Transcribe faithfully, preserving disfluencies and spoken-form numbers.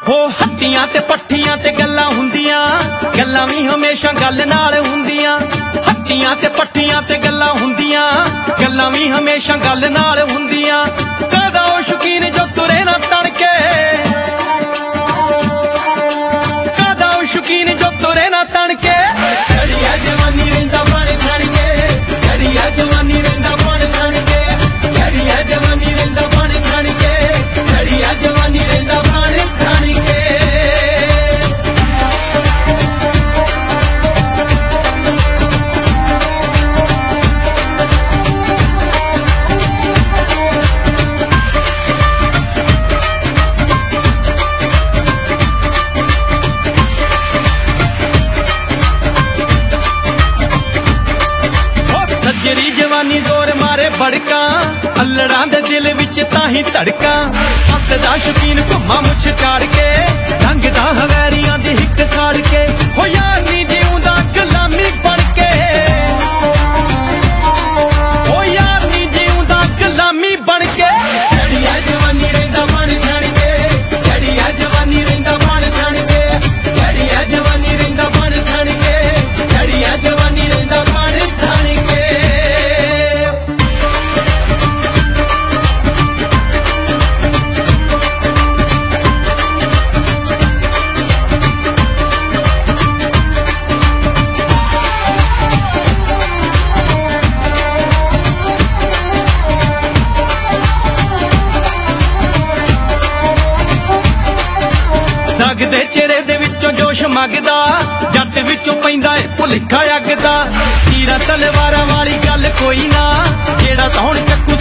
हो हट्टियां ते पट्ठियां ते गल्लां हुंदियां, गल्लां भी हमेशा गल नाल हुंदियां। हट्टियां ते पट्ठियां ते गल्लां हुंदियां, गल्लां भी हमेशा गल नाल हुंदियां। कदा ओ शौकीन जो तुरे ना तड़के, कदा ओ शौकीन जो तुरे ना तड़के। जड़ी है जवानी रहिंदा बन छण के, जड़ी है जवानी रहिंदा बन छण के, जड़ी है जवानी रहिंदा बन छण के, जड़ी है जवानी रहिंदा बन छण के। सजरी जवानी जोर मारे बड़का, अल्लड़ां दे दिल विच ताही धड़का। हत्थ दा शौकीन घुम्मा मुछ चाड़ के, लंघदा हवैरियां दी हिक साड़ के। हो यार नी जीउंदा गुलामी बन के, हो यार नी जीउंदा गुलामी बन के। जड़ी है जवानी रहिंदा बन छण के, जड़ी है जवानी रहिंदा बन छण के, जड़ी है जवानी रहिंदा बन छण के, जड़ी है जवानी रहिंदा बन छण के। दे चेहरे दे विचों जोश मंगदा, जट विचों पैंदा है भुलेखा अग दा। तीरां तलवारां वाली गल कोई ना, जेड़ा तौण चक्कू